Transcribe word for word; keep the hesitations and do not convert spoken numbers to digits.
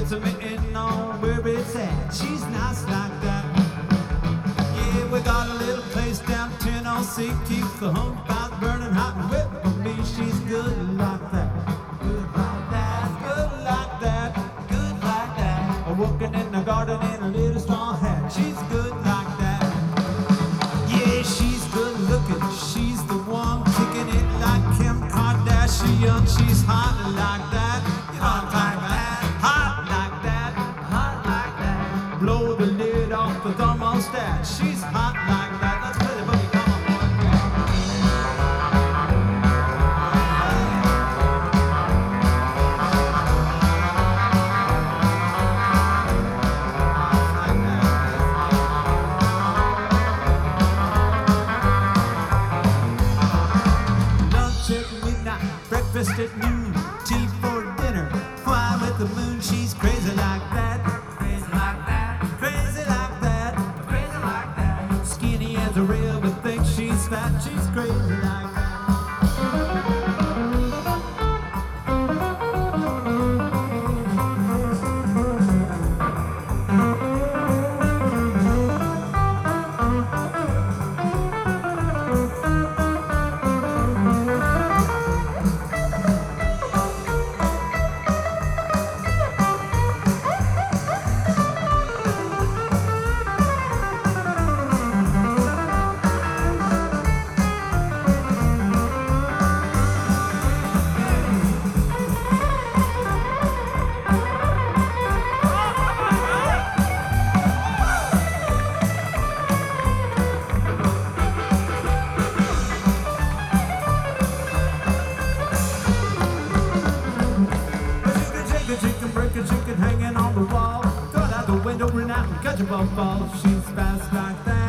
puts a mitten on where it's at. She's nice like that. Yeah, we got a little place down Tennessee. Keeps the home fires burning hot and wet for me. She's good like that. Good like that. Good like that. Good like that. Working in the garden in a little straw hat. She's good like that. Yeah, she's good looking. She's the one kicking it like Kim Kardashian. She's hot like that. Hot like that. Hot like that. Hot like that. Blow the lid off the thermostat. She's hot like that. Let's play the boogie. Come on, breakfast at noon, tea for dinner, fly with the moon. She's crazy like that, crazy like that, crazy like that, crazy like that. Skinny as a rail, but thinks she's fat. She's crazy like that. Chicken hanging on the wall. Throw it out the window, run out and catch a ball. She's fast like that.